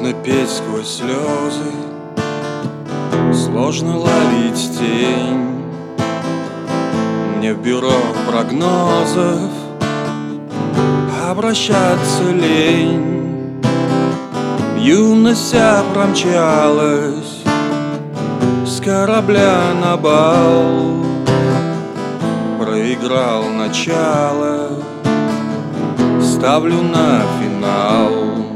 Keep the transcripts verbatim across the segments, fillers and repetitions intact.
Трудно петь сквозь слезы, сложно ловить тень. Мне в бюро прогнозов обращаться лень. Юность вся промчалась с корабля на бал, проиграл начало, ставлю на финал.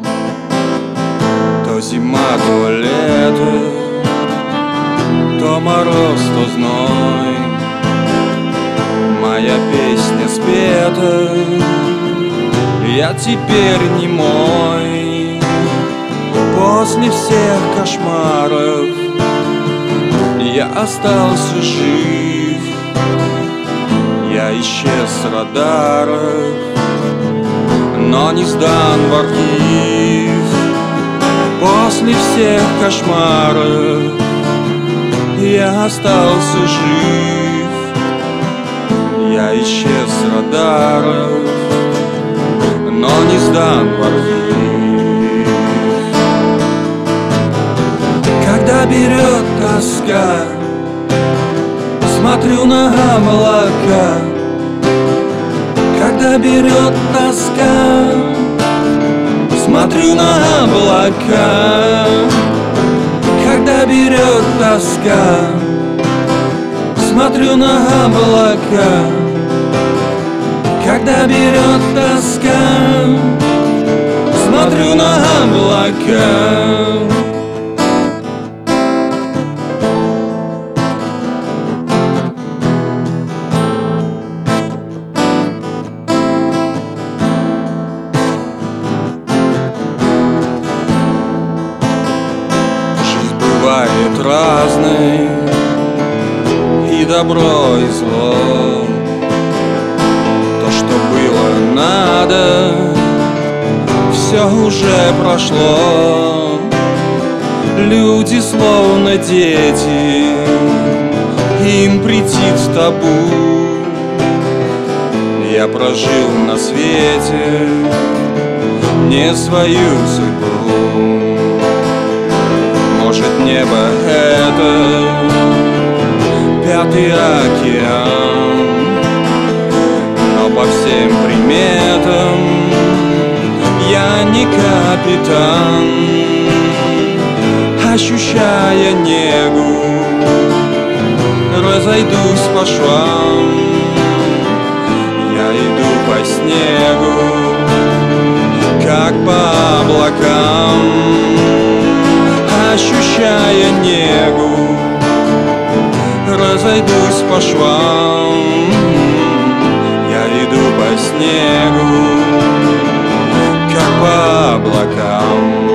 То зима, то лето, то мороз, то зной, моя песня спета, я теперь не мой. После всех кошмаров я остался жив, я исчез с радаров, но не сдан в архив. После всех кошмаров я остался жив, я исчез с радаров, но не сдан в архив. Когда берет тоска, смотрю на облака. Когда берет тоска, смотрю на облака. Когда берет тоска, смотрю на облака. Когда берет тоска, смотрю на облака. Бывает разной, и добро, и зло. То, что было надо, все уже прошло. Люди словно дети, им претит табу. Я прожил на свете не свою судьбу. Может, небо — это пятый океан, но по всем приметам я не капитан. Ощущая негу, разойдусь по швам. Я иду по снегу, как по облакам. Ощущая негу, разойдусь по швам. Я иду по снегу, как по облакам.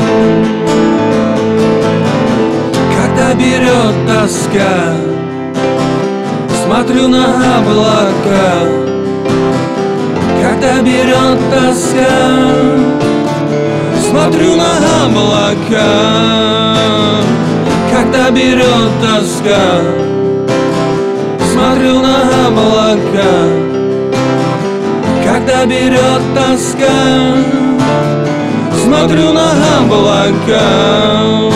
Когда берет тоска, смотрю на облака. Когда берет тоска, смотрю на облака. Когда берет тоска, смотрю на облака. Когда берет тоска, смотрю на облака.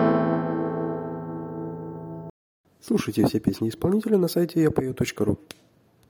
Слушайте все песни исполнителя на сайте я пою точка ру.